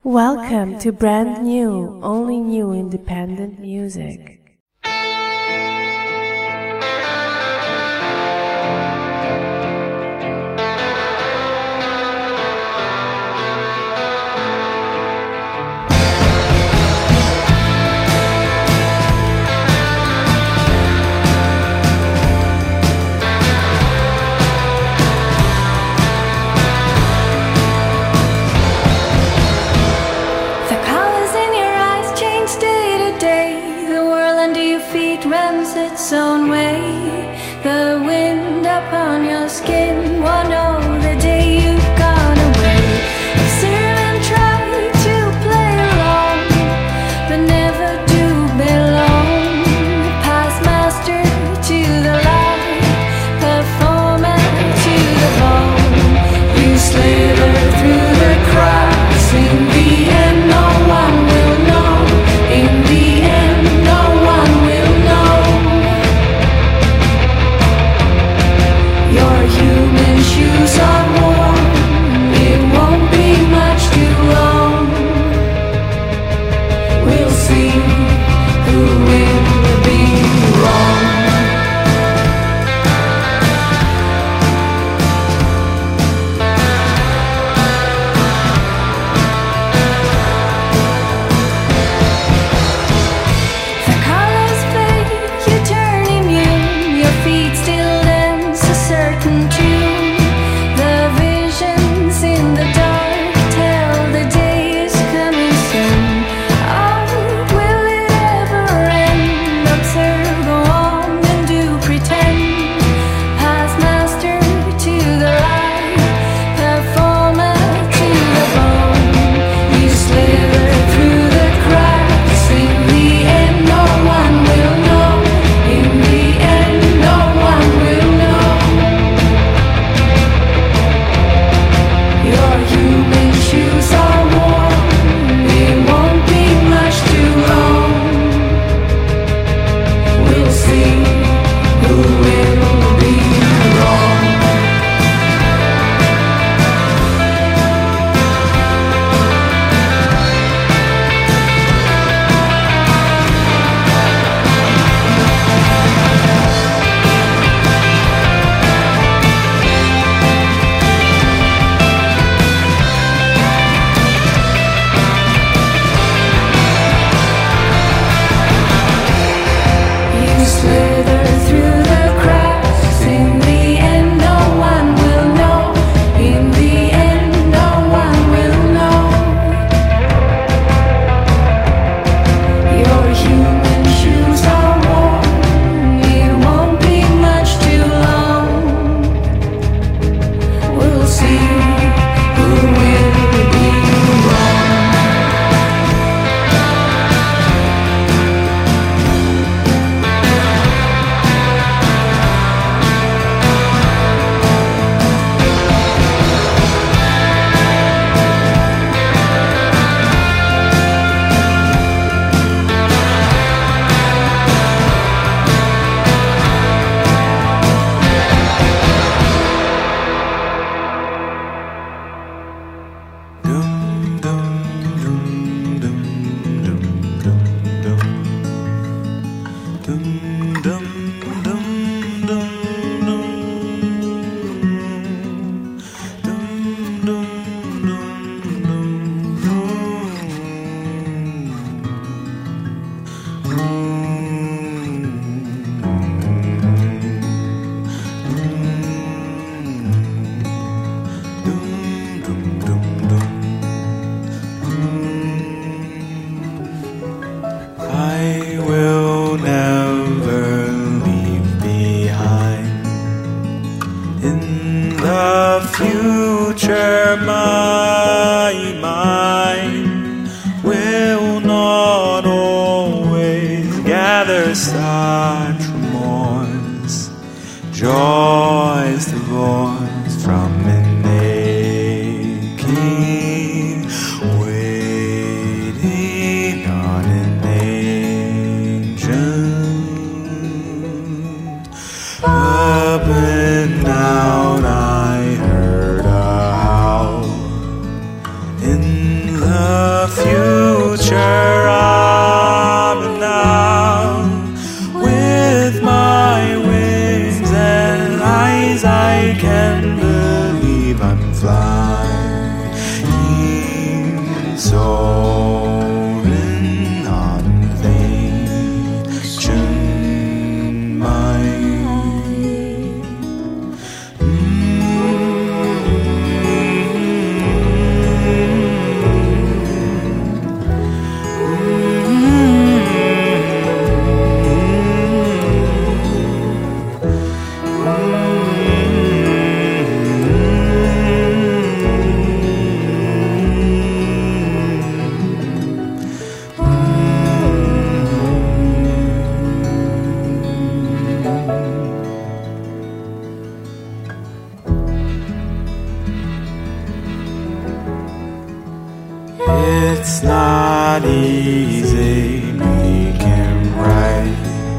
Welcome to brand new, only new independent music. The colors in your eyes change day to day. The world It's not easy making right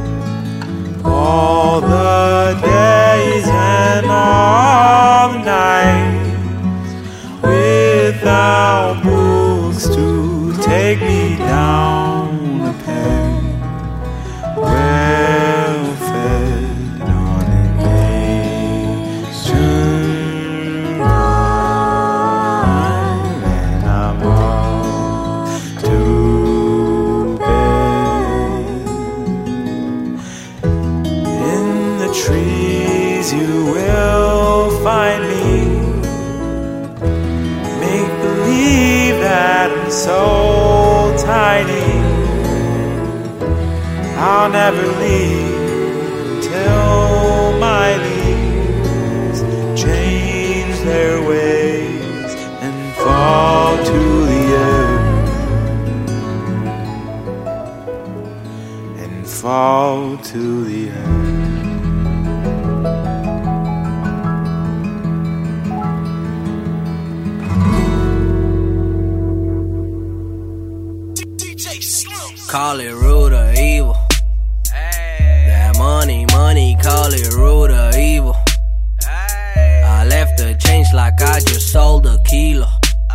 all the days and all the nights without books to take me down a peg, well fed on an Asian rhyme, and I'm off to bed. In the trees you will find me, make believe that I'm so tiny, I'll never leave till my leaves change their ways and fall to the earth, and fall to the earth. Call it rude or evil. That money, call it rude or evil. I left the change like I just sold a kilo.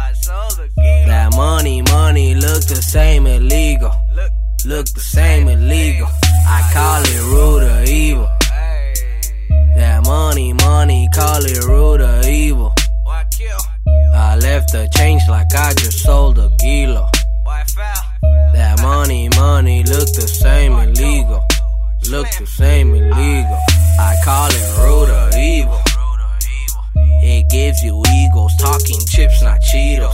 That money, look the same illegal. Look the same illegal. I call it rude or evil. That money, call it rude or evil. I left the change like I just sold a kilo. That money, look the same illegal. Look the same illegal. I call it rude or evil. It gives you egos, talking chips, not Cheetos.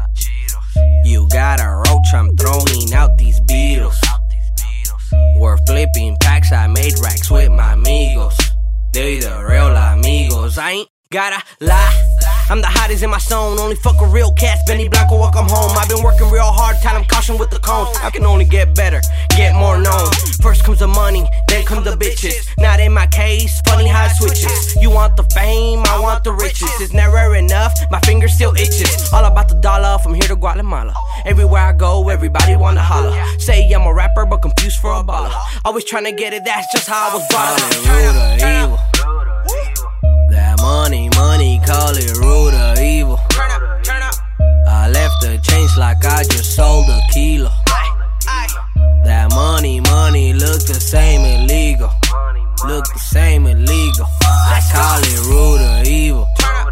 You got a roach, I'm throwing out these Beatles. We're flipping packs, I made racks with my amigos. They the real amigos, I ain't gotta lie. I'm the hottest in my zone, only fuck with real cats. Benny Blanco, welcome home. I've been working real hard, tell them caution with the cones. I can only get better, get more known. First comes the money, then come the bitches. Not in my case, funny how it switches. You want the fame, I want the riches. It's never enough, my finger still itches. All about the dollar, from here to Guatemala. Everywhere I go, everybody wanna holler. Say I'm a rapper, but confused for a baller. Always trying to get it, that's just how I was brought up. Rude or evil. That money, call it rude or evil. I left the change like I just sold a kilo. That money, look the same illegal. Look the same illegal. I call it rude or evil.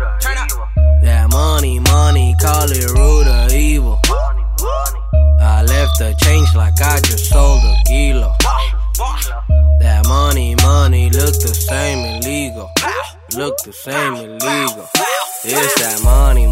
That money, call it rude or evil. I left the change like I just sold a kilo. That money, look the same illegal. Look the same illegal. It's that money,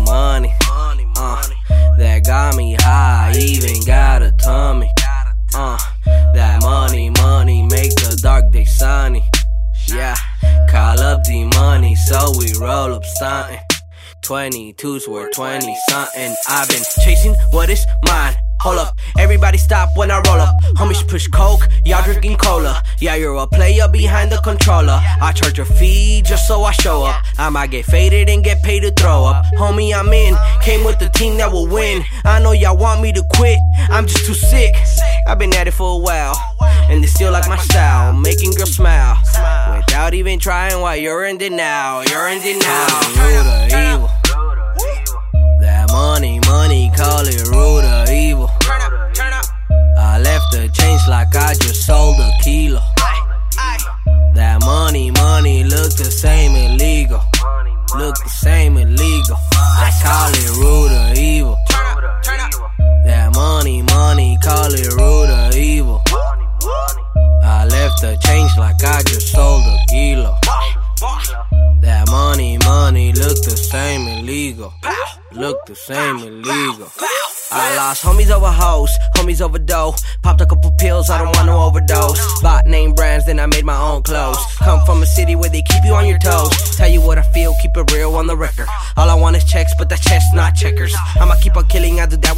that got me high, even got a tummy. That money, make the dark day sunny. Yeah, call up the money, so we roll up something. 22's worth 20 something. I've been chasing what is mine. Hold up, everybody stop when I roll up. Homies push coke, y'all drinking cola. Yeah, you're a player behind the controller. I charge a fee just so I show up. I might get faded and get paid to throw up. Homie, I'm in, came with the team that will win. I know y'all want me to quit, I'm just too sick. I've been at it for a while, and they still like my style, making girls smile without even trying while you're in denial. You're in denial. Rude or evil. That money, call it rude or evil. I left the change like I just sold a kilo. That money, look the same illegal. Look the same illegal. I call it rude or evil. That money, call it rude or evil. I left the change like I just sold a kilo. That money, look the same illegal. Look the same illegal. I lost homies over hoes, homies over dough. Popped a couple pills, I don't want no overdose. Bought name brands, then I made my own clothes. Come from a city where they keep you on your toes. Tell you what I feel, keep it real on the record. All I want is checks, but that's chess, not checkers. I'ma keep on killing, I do that without an effort.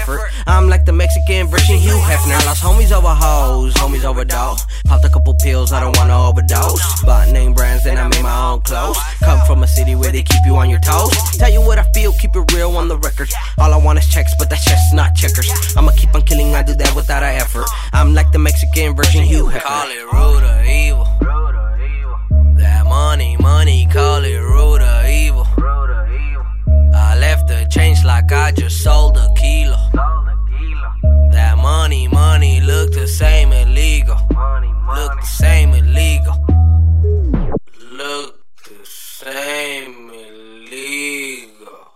effort. I'm like the Mexican version Hugh Hefner. Lost homies over hoes, homies over dough. Popped a couple pills, I don't wanna overdose. Bought name brands, then I made my own clothes. Come from a city where they keep you on your toes. Tell you what I feel, keep it real on the record. All I want is checks, but that's just not checkers. I'ma keep on killing, I do that without an effort. I'm like the Mexican version Hugh Hefner. Call it rude or evil. That money, call it rude or evil. I left the change like I just sold a kilo. That money, look the same illegal. Look the same illegal. Look the same illegal.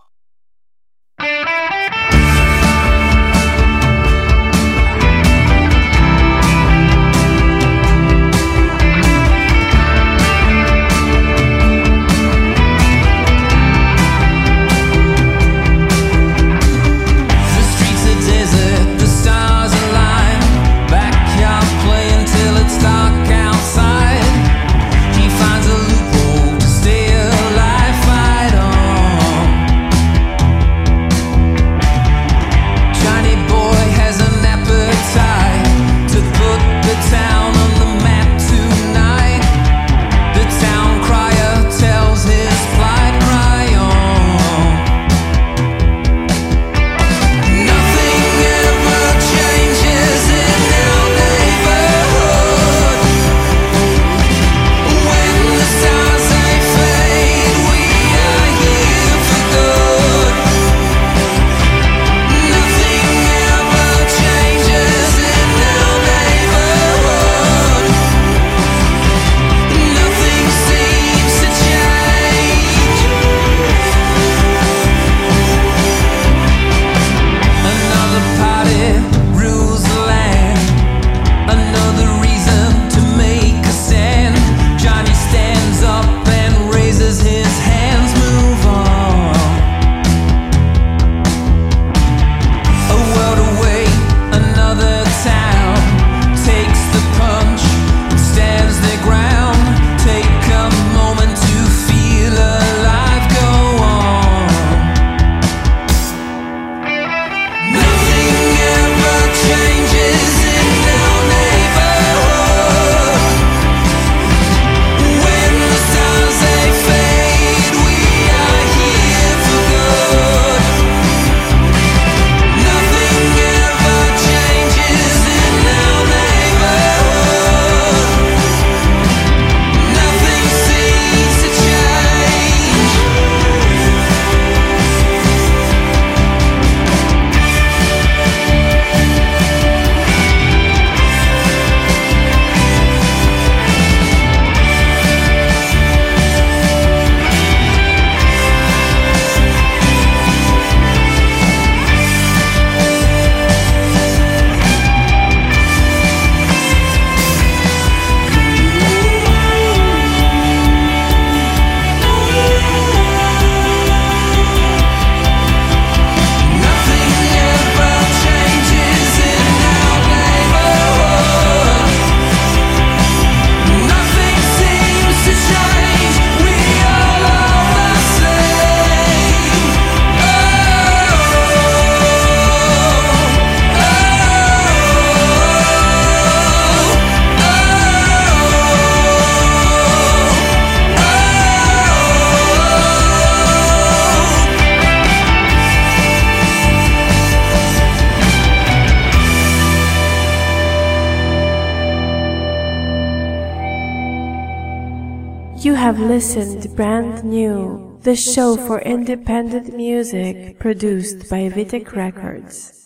You have listened to Brand New, the show for independent music produced by Vitek Records.